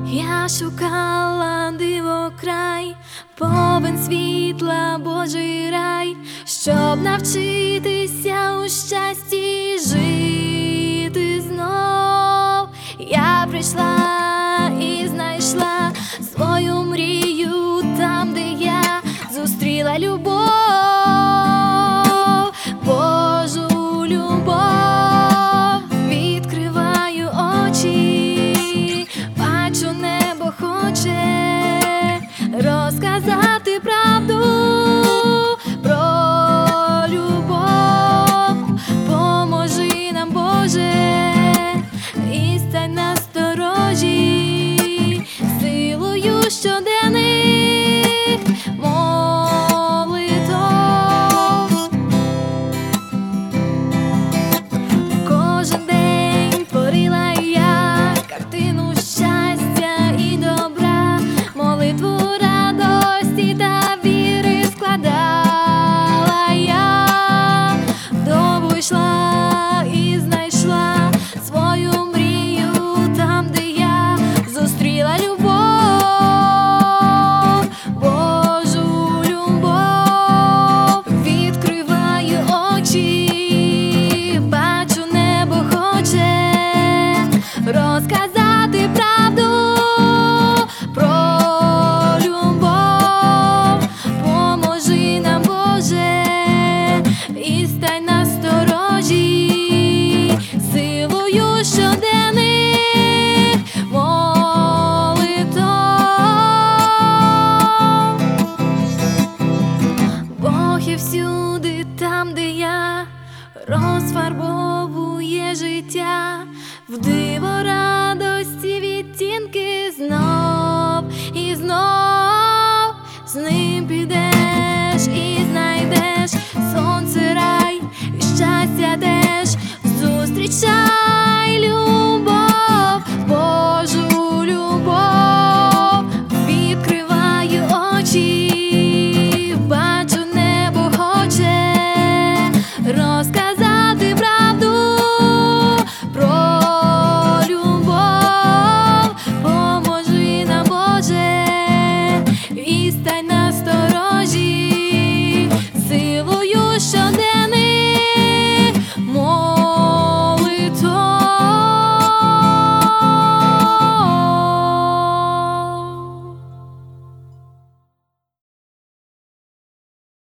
Я шукала диво край, повен світла Божий рай, щоб навчитися у щасті жити знов. Я прийшла і знайшла свою мрію там, де я зустріла любов, Божу любов. Відкриваю очі, бачу, небо хоче розказати правду про любов. Поможи нам, Боже, і стань на сторожі силою щоденних молитов. Кожен день творила я картину щастя і добра, молитву радості та віри складала я. Довго йшла і знайшла свою мрію там, де я зустріла любов, Божу любов. Відкриваю очі, бачу, небо хоче розказати правду про любов. Поможи нам, Боже, і стань на сторожі силою щоденних молитов. Бог є всюди там, де я, розфарбовує життя в диво радості, відтінки знов і знов. З ним підеш і знайдеш сонце, рай і щастя теж. Зустрічай